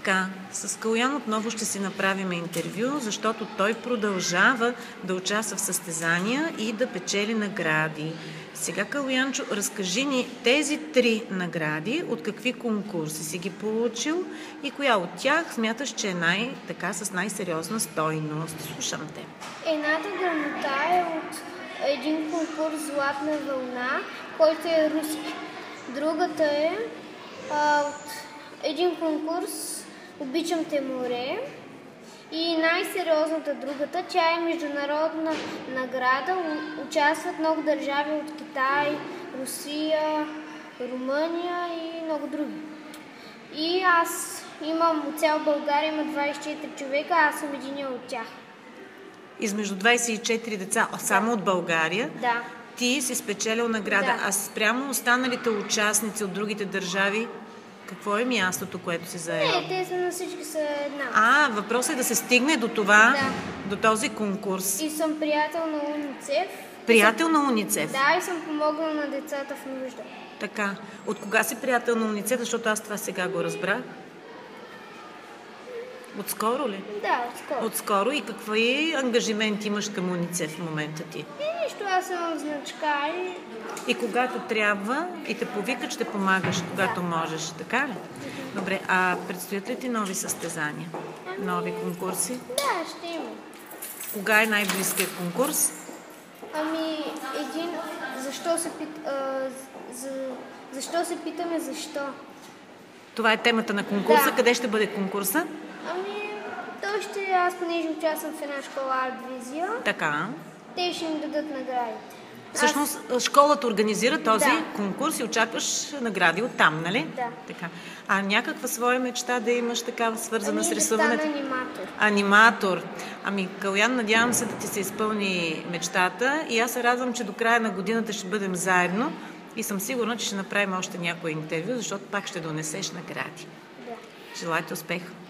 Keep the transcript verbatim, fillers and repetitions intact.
Така, с Калоян отново ще си направим интервю, защото той продължава да участва в състезания и да печели награди. Сега, Калоянчо, разкажи ни тези три награди, от какви конкурси си ги получил и коя от тях смяташ, че е най, така, с най-сериозна стойност. Слушам те. Едната грамота е от един конкурс "Златна вълна", който е руски. Другата е а, от един конкурс "Обичам те, море". И най-сериозната другата, тя е международна награда. Участват много държави от Китай, Русия, Румъния и много други. И аз имам от цяла България, има двадесет и четири човека, аз съм един от тях. Измежду двадесет и четири деца, само от България, да. Ти си спечелил награда, да. а спрямо останалите участници от другите държави, какво е мястото, което си заел? Не, те са на всички са една. А, въпросът е да се стигне до това, да. до този конкурс. И съм приятел на УНИЦЕФ. Приятел на УНИЦЕФ? Да, и съм помогнал на децата в нужда. Така. От кога си приятел на УНИЦЕФ, защото аз това сега го разбрах? Отскоро ли? Да, отскоро. Отскоро. И какви ангажименти имаш към УНИЦЕФ в момента ти? И нищо, аз имам значка и... И когато трябва и те повикат, ще помагаш, когато да. можеш. Така ли? Mm-hmm. Добре, а предстоят ли ти нови състезания? Ами... Нови конкурси? Да, ще има. Кога е най-близкият конкурс? Ами, един... Защо се, пит... а, за... защо се питаме защо? Това е темата на конкурса. Да. Къде ще бъде конкурса? Ами, той ще... Аз понеже участвам в една школа арт-визия. Така. Те ще им дадат наградите. Всъщност аз... школата организира този да. конкурс и очакваш награди оттам, нали? Да. Така. А някаква своя мечта да имаш такава свързана ами с рисуването? Ами да стана аниматор. Аниматор. Ами, Калоян, надявам се да ти се изпълни мечтата и аз се радвам, че до края на годината ще бъдем заедно и съм сигурна, че ще направим още някое интервю, защото пак ще донесеш награди. Да. Желая ти успех!